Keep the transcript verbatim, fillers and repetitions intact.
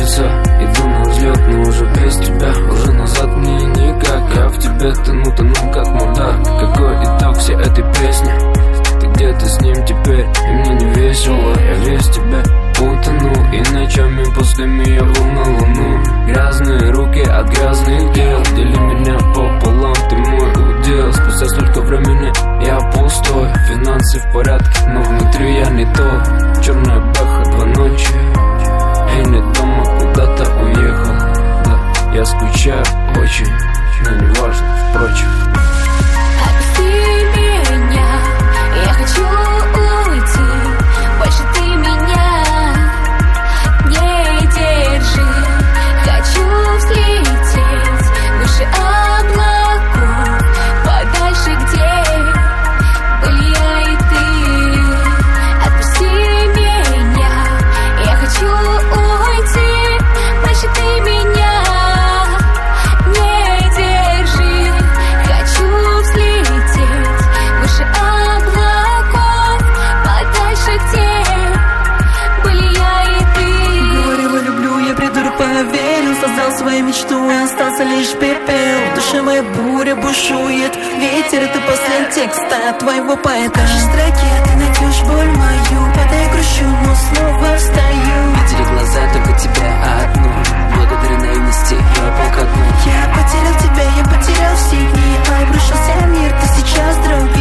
сердца. Иду на взлет, но уже без тебя. Уже назад мне никак. Я в тебе тону, тону как мудак. Какой итог всей этой песни? Ты где-то с ним теперь, и мне не весело. Я весь в тебе утону, и ночами пустыми я был на луну. Грязные руки от грязных дел, дели меня пополам, ты мой удел. Спустя столько времени я пустой. Финансы в порядке, но внутри я не тот. Черная бэха, два ночи, и нет дома, куда-то уехал. Да, я скучаю очень, но не важно, впрочем. Отпусти меня, я хочу уйти. Больше ты меня не держи. Хочу взлететь выше облаков, подальше, где были я и ты. Отпусти меня, я хочу уйти. Больше ты меня не держи. Хочу взлететь выше облаков, подальше, где были я и ты. Говорила, люблю, я придурок поверил. Создал свою мечту, и остался лишь пепел. В душе моя буря бушует. Ветер — это последний текст от твоего поэта. В каждой строке ты найдешь боль мою. Падаю, грущу, но снова встаю. Видели глаза только тебя одну. Благодаря наивности я упал ко дну. Я потерял тебя, я потерял все дни. Обрушился мир, ты сейчас другой.